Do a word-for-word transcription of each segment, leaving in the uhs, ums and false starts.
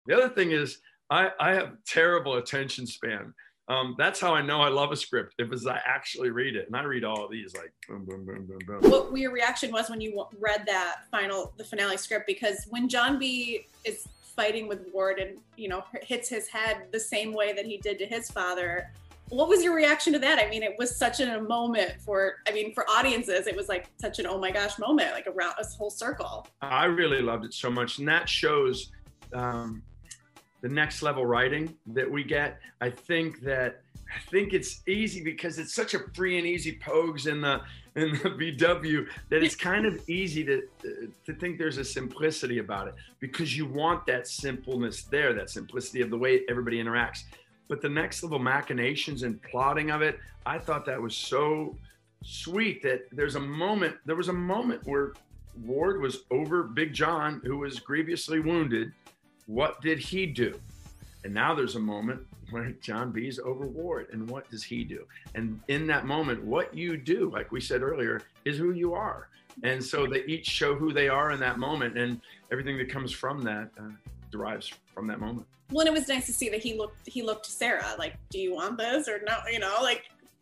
The other thing is I, I have terrible attention span. Um, that's how I know I love a script, if as I actually read it. And I read all of these like boom, boom, boom, boom, boom. What your reaction was when you read that final, the finale script? Because when John B is fighting with Ward and, you know, hits his head the same way that he did to his father, what was your reaction to that? I mean, it was such a moment for, I mean, for audiences, it was like such an oh my gosh moment, like around a whole circle. I really loved it so much. And that shows um, the next level writing that we get. I think that, I think it's easy because it's such a free and easy pogues in the, in the B W that it's kind of easy to, to think there's a simplicity about it, because you want that simpleness there, that simplicity of the way everybody interacts. But the next level machinations and plotting of it, I thought that was so sweet that there's a moment, there was a moment where Ward was over Big John, who was grievously wounded. What did he do? And now there's a moment where John B's over Ward, and what does he do? And in that moment, what you do, like we said earlier, is who you are. And so they each show who they are in that moment, and everything that comes from that uh, derives from that moment. Well, and it was nice to see that he looked he looked to Sarah like, do you want this or no? You know, like,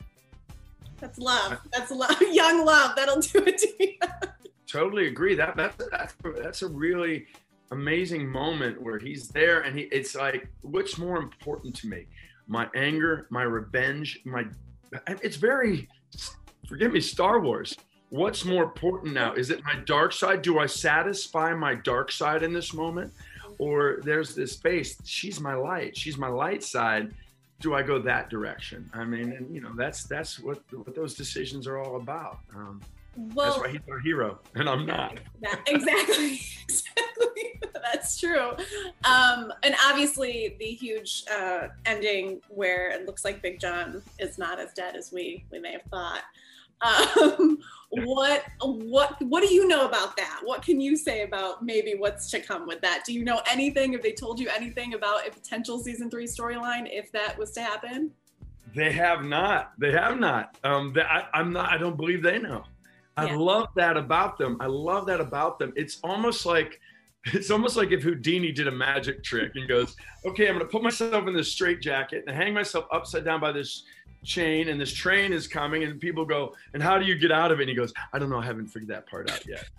that's love. That's love. Young love. That'll do it to you. Totally agree. That that's that's that's a really amazing moment where he's there, and he it's like, what's more important to me? My anger, my revenge, my it's very, forgive me, Star Wars. What's more important now? Is it my dark side? Do I satisfy my dark side in this moment? Or there's this space, she's my light, she's my light side. Do I go that direction? I mean, and you know, that's that's what, what those decisions are all about. Um, well, that's why he's our hero, and I'm not. That, exactly, exactly. That's true. Um, and obviously, the huge uh, ending where it looks like Big John is not as dead as we we may have thought. Um, what what what do you know about that? What can you say about maybe what's to come with that? Do you know anything? Have they told you anything about a potential season three storyline if that was to happen? They have not. They have not. Um, they, I, I'm not. I don't believe they know. I Yeah. love that about them. I love that about them. It's almost like it's almost like if Houdini did a magic trick and goes, "Okay, I'm going to put myself in this straitjacket and hang myself upside down by this chain, and this train is coming," and people go, "And how do you get out of it?" And he goes, "I don't know, I haven't figured that part out yet."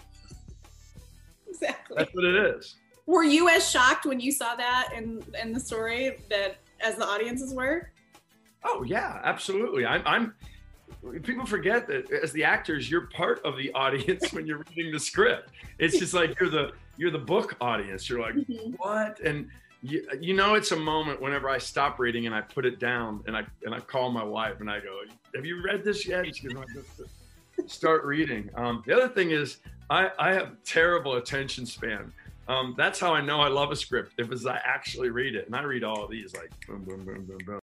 Exactly. That's what it is. Were you as shocked when you saw that in in the story that as the audiences were? Oh yeah, absolutely. I'm, I'm people forget that as the actors, you're part of the audience when you're reading the script. It's just like you're the you're the book audience. You're like, mm-hmm. What? And You, you know, it's a moment whenever I stop reading and I put it down and I and I call my wife and I go, "Have you read this yet?" She goes, "No, start reading." Um, the other thing is I, I have terrible attention span. Um, that's how I know I love a script, if as I actually read it. And I read all of these like boom, boom, boom, boom, boom.